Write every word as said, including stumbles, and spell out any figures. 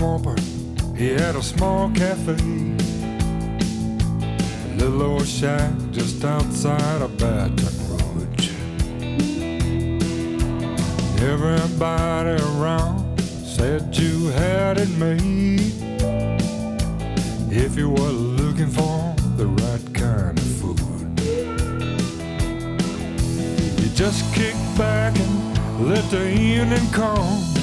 swamper, he had a small cafe, a little old shack just outside of Baton Rouge. Everybody around said you had it made if you were looking for the right kind of food. You just kick back and let the evening come.